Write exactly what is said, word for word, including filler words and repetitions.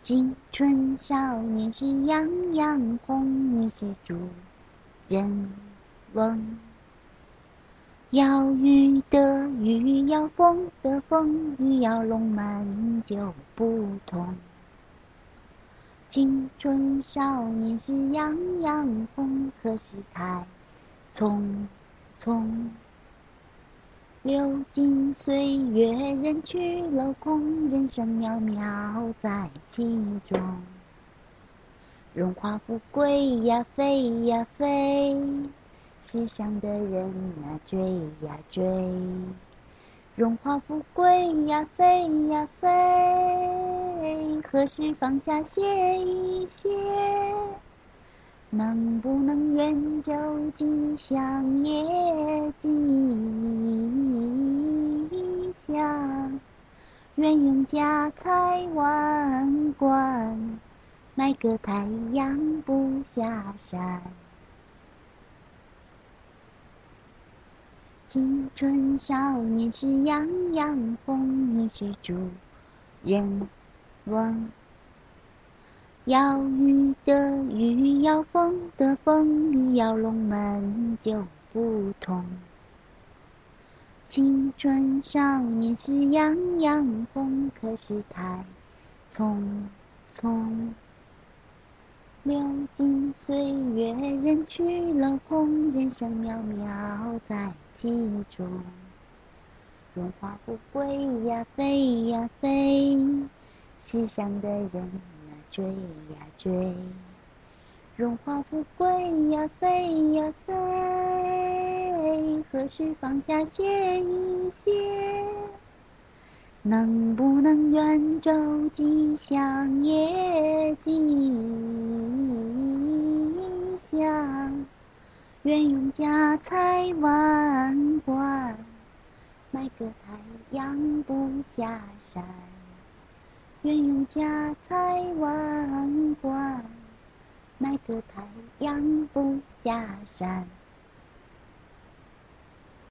青春少年时，样样红。你是主人翁。要雨的雨，要风的风，雨要龙门就不同。青春少年时，样样红，可是太匆匆。流金岁月，人去楼空，人生渺渺在其中。荣华富贵呀，飞呀飞，世上的人啊，追呀追。荣华富贵呀，飞呀飞，何时放下歇一歇？能不能远走吉祥也吉祥？愿用家财万贯，买个太阳不下山。青春少年时，样样红。你是主人翁。要雨的雨，要风的风，雨要龙门就不同。青春少年时，样样红，可是太匆匆。流金岁月，人去楼空，人生渺渺在其中。荣华富贵呀，飞呀飞，世上的人啊，追呀追。荣华富贵呀，飞呀飞，何时放下歇一歇？能不能远走吉祥也吉祥？愿用家财万贯，买个太阳不下山。愿用家财万贯，买个太阳不下山。